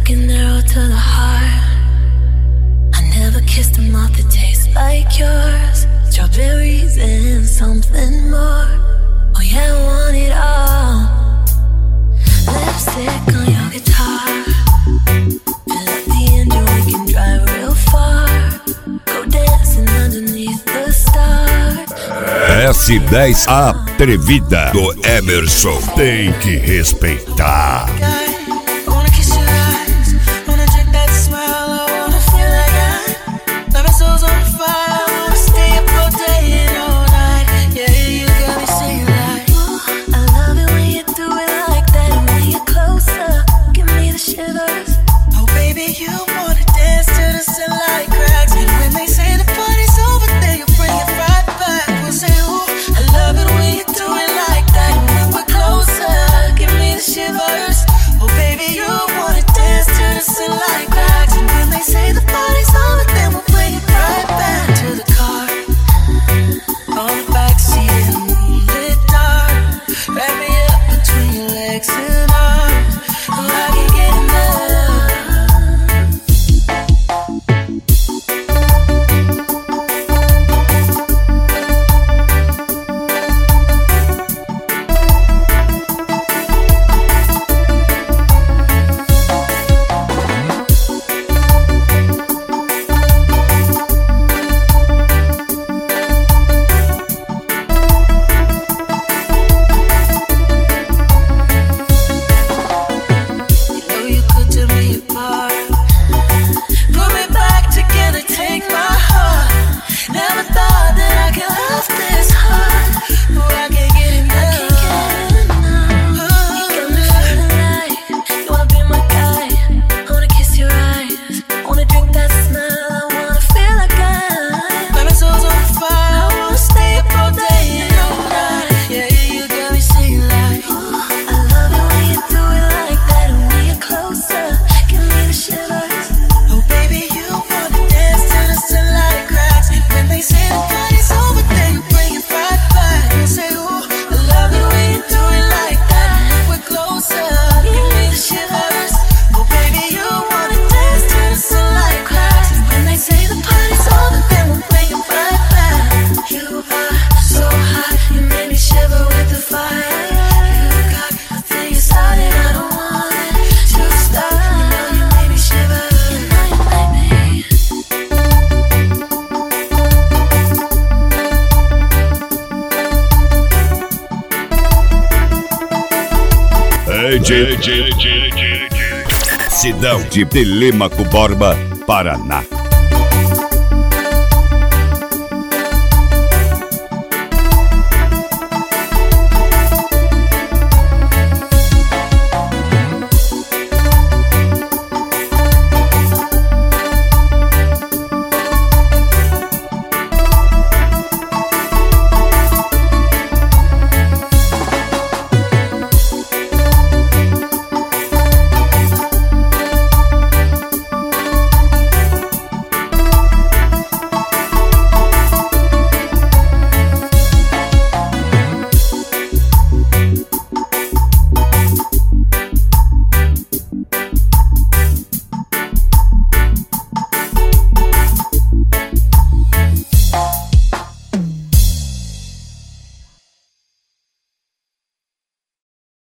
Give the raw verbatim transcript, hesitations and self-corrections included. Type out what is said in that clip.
quick and narrow to the heart. I never kissed a mouth that tastes like yours. Strawberries and something more. Oh yeah, I want it all. Lipstick on your guitar. Fill up the engine, we can drive real far. Go dancing underneath the stars. S dez Atrevida do Emerson. Tem que respeitar. Cidão de Telêmaco Borba, Paraná.